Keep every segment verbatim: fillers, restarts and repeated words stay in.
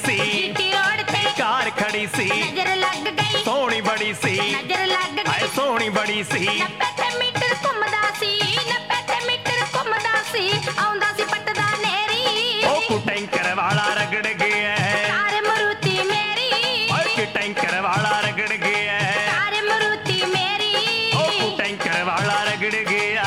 सी, G T road ते car खड़ी सी, नजर लग गई सोहनी बड़ी सी, नजर लग हाय गई सोहनी बड़ी सी। नब्बे ते मीटर घुमदा सी नब्बे ते मीटर घुमदा सी आउंदा सी पटदा नेरी ओ कु टैंकर वाला रगड़ गया है, कार मरूती मेरी ओए कि टैंकर वाला रगड़ गया है, कार मरूती मेरी ओ कु टैंकर वाला रगड़ गया।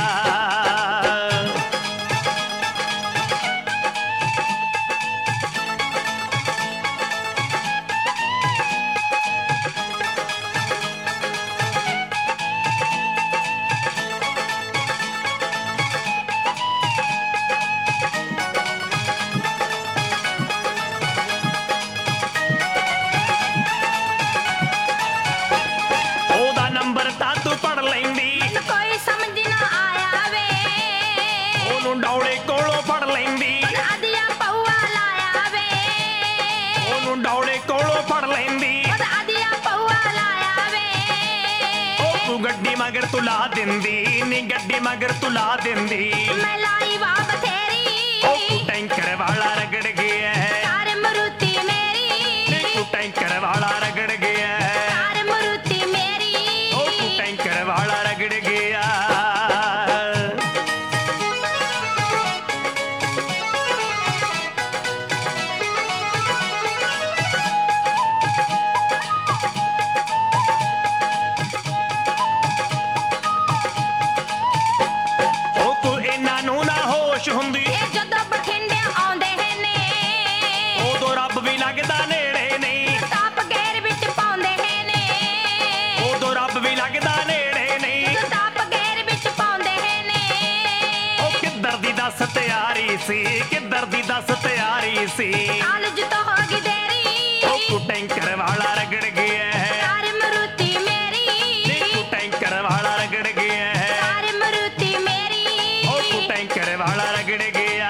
ਉਹਦਾ ਨੰਬਰ ਤਾਂ ਤੂੰ ਪੜ ਲੈਂਦੀ, ਮੈਨੂੰ ਕੋਈ ਸਮਝ ਨਾ ਆਇਆ ਵੇ ਉਹਨੂੰ ਡੌਲੇ ਕੋਲੋਂ ਫੜ ਲੈਂਦੀ, ਆਦਿਆ ਪਊਆ ਲਾਇਆ ਵੇ ਉਹਨੂੰ ਡੌਲੇ ਕੋਲੋਂ ਫੜ ਲੈਂਦੀ। ਆਦਿਆ ਪਊਆ ਲਾਇਆ ਵੇ ਉਹ ਤੂੰ ਗੱਡੀ ਮਗਰ ਤੂੰ ਲਾ ਦਿੰਦੀ, ਨੀ ਗੱਡੀ ਮਗਰ ਤੂੰ ਲਾ ਦਿੰਦੀ। ਮੈਂ ਲਾਈ ਵਾ ਬਥੇਰੀ ਉਹ ਤੂੰ ਟੈਂਕਰ ਵਾਲਾ ਰਗੜ ਗਿਆ ਹੈ, ਕਾਰ ਮਰੂਤੀ ਮੇਰੀ ਨੀ ਤੂੰ ਟੈਂਕਰ ਵਾਲਾ ਰਗੜ ਗਿਆ ਹੈ, ਕਾਰ ਮਰੂਤੀ ਮੇਰੀ ਉਹ ਤੂੰ ਟੈਂਕਰ ਵਾਲਾ ਰਗੜ ਗਿਆ। ਉਹ ਤੂੰ ਇਹਨਾਂ ਨੂੰ ਨਾ ਹੋਸ਼ ਹੁੰਦੀ, ਇਹ ਜਦੋਂ ਬਠਿੰਡੇ ਆਉਂਦੇ ਨੇ ਉਦੋਂ ਰੱਬ ਵੀ ਲੱਗਦਾ ਨੇੜੇ ਨਹੀਂ, ਤਾਪ ਗੇਰ ਵਿੱਚ ਪਾਉਂਦੇ ਨੇ ਉਦੋਂ ਰੱਬ ਵੀ ਲੱਗਦਾ ਨੇੜੇ ਨਹੀਂ। ਤਾਪ ਗੇਰ ਵਿੱਚ ਪਾਉਂਦੇ ਨੇ ਉਹ ਕਿੱਧਰ ਦੀ ਦੱਸ ਤਿਆਰੀ ਸੀ, ਕਿੱਧਰ ਦੀ ਦੱਸ ਤਿਆਰੀ ਸੀ। ਕਾਲਜ ਤੋਂ ਹੋ ਗਈ ਦੇਰੀ ਉਹ ਤੂੰ ਟੈਂਕਰ ਵਾਲਾ ਰਗੜ ਗਿਆ ਹੈ, ਕਾਰ ਮਰੂਤੀ ਮੇਰੀ ਨੀ ਤੂੰ ਟੈਂਕਰ ਵਾਲਾ ਰਗੜ ਗਿਆ ਹੈ, ਕਾਰ ਮਰੂਤੀ ਮੇਰੀ ਉਹ ਤੂੰ ਟੈਂਕਰ ਵਾਲਾ ਰਗੜ ਗਿਆ।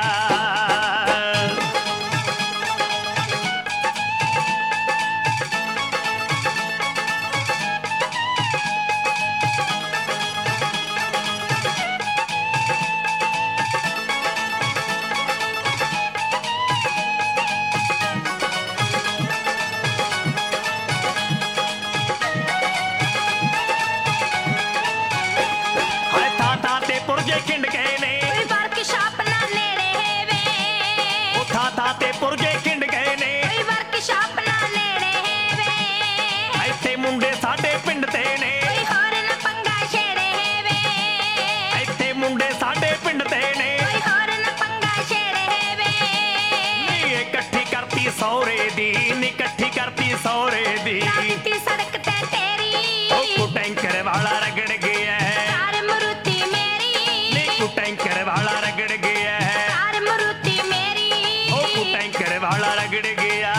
ਹਾਏ ਥਾਂ ਥਾਂ ਤੇ ਪੁਰਜੇ ਖਿੰਡ ਗਏ ਨੇ, ਕੋਈ ਵਰਕਸ਼ਾਪ ਨਾ ਨੇੜੇ ਵੇ ਉਹ ਥਾਂ ਥਾਂ ਤੇ ਪੁਰਜੇ ਖਿੰਡ ਗਏ ਨੇ। ਕੋਈ ਵਰਕਸ਼ਾਪ ਨਾ ਨੇੜੇ ਵੇ ਇੱਥੇ ਮੁੰਡੇ ਸਾਡੇ ਪਿੰਡ ਤੇ ਨੇ, ਕੋਈ ਹੋਰ ਨਾ ਪੰਗਾ ਛੇੜੇ ਵੇ ਇੱਥੇ ਮੁੰਡੇ ਸਾਡੇ ਪਿੰਡ ਤੇ ਨੇ। ਕੋਈ ਹੋਰ ਨਾ ਪੰਗਾ ਛੇੜੇ ਵੇ ਨੀ ਇਕੱਠੀ ਕਰਤੀ ਸੌਰੇ ਦੀ, ਨੀ ਇਕੱਠੀ ਕਰਤੀ ਸੌਰੇ ਦੀ। ਰਾਤੀ ਸੜਕ ਤੇ ਤੇਰੀ ਉਹ ਤੂੰ ਟੈਂਕਰ ਵਾਲਾ ਰਗੜ ਗਿਆ ਹੈ, ਕਾਰ ਮਰੂਤੀ ਮੇਰੀ ਨੀ ਤੂੰ ਟੈਂਕਰ ਵਾਲਾ ਰਗੜ ਗਿਆ ਹੈ, ਕਾਰ ਮਰੂਤੀ ਮੇਰੀ ਉਹ ਤੂੰ ਟੈਂਕਰ ਵਾਲਾ ਰਗੜ ਗਿਆ।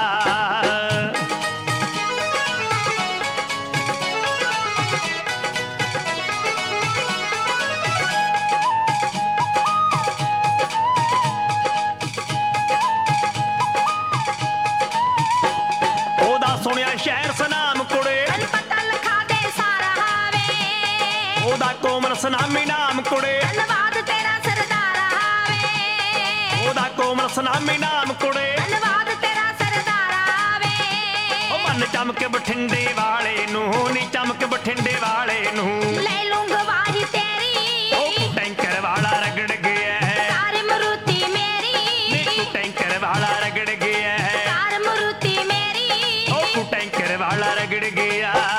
ਉਹਦਾ ਸੁਣਿਆ ਸ਼ਹਿਰ ਸਨਾਮ ਕੁੜੇ, ਮੈਨੂੰ ਪਤਾ ਲਿਖਾ ਦੇ ਸਾਰਾ ਵੇ ਉਹਦਾ ਕੋਮਲ ਸਨਾਮੀ ਨਾਮ ਕੁੜੇ, ਧੰਨਵਾਦ ਤੇਰਾ ਸਰਦਾਰਾ ਵੇ ਉਹਦਾ ਕੋਮਲ ਸਨਾਮੀ ਨਾਮ ਕੁੜੇ। ਧੰਨਵਾਦ ਤੇਰਾ ਸਰਦਾਰਾ ਵੇ ਉਹ ਮਨ ਚਮਕ ਬਠਿੰਡੇ ਵਾਲੇ ਨੂੰ, ਨੀ ਚਮਕ ਬਠਿੰਡੇ ਵਾਲੇ ਨੂੰ। ਲੈ ਲੂੰ ਗਵਾਹੀ ਤੇਰੀ ਉਹ ਤੂੰ ਟੈਂਕਰ ਵਾਲਾ ਰਗੜ ਗਿਆ ਹੈ, ਕਾਰ ਮਰੂਤੀ ਮੇਰੀ ਨੀ ਤੂੰ ਟੈਂਕਰ ਵਾਲਾ ਰਗੜ ਗਿਆ ਹੈ, ਕਾਰ ਮਰੂਤੀ ਮੇਰੀ ਉਹ ਤੂੰ ਟੈਂਕਰ ਵਾਲਾ ਰਗੜ ਗਿਆ।